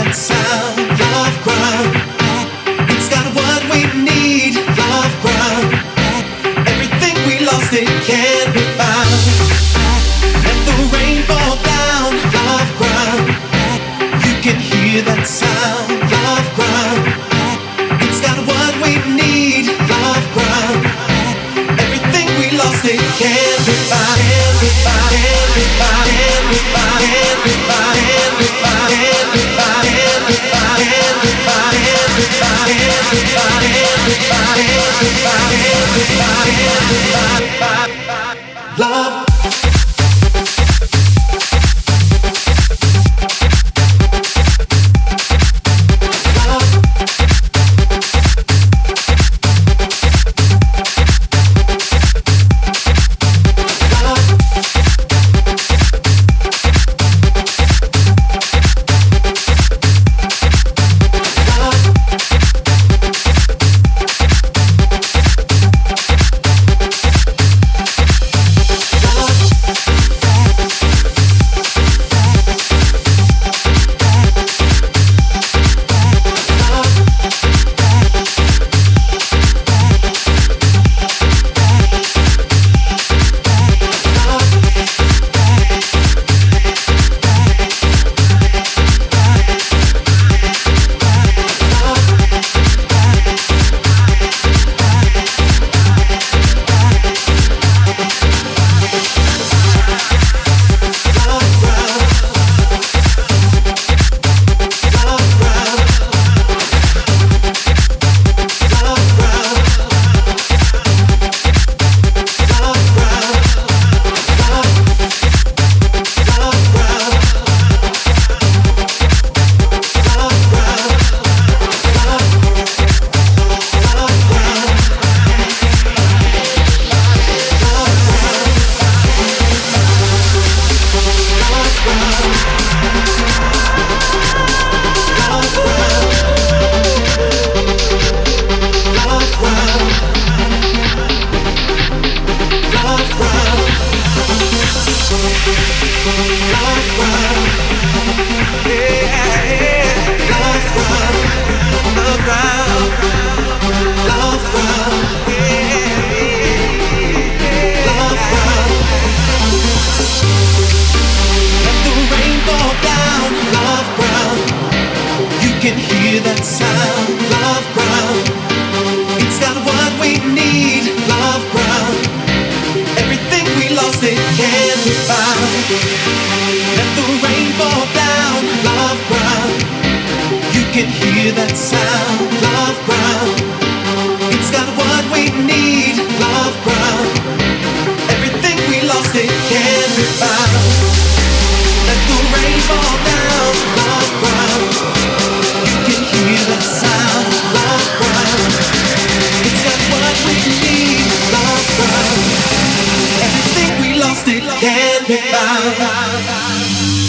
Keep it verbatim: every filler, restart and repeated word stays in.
that sound, love ground. It's got what we need, love ground. Everything we lost, it can't be found. Let the rain fall down, love ground. You can hear that sound, love ground. It's got what we need, love ground. Everything we lost, it can't be found. Can't be found, can't be found, can't be found, can't be found, can't be found, can't be found, can't be found, can't be found, can't be found, can't be found, can't be found, can't be found, can't be found, can't be found. Love. It can't be found.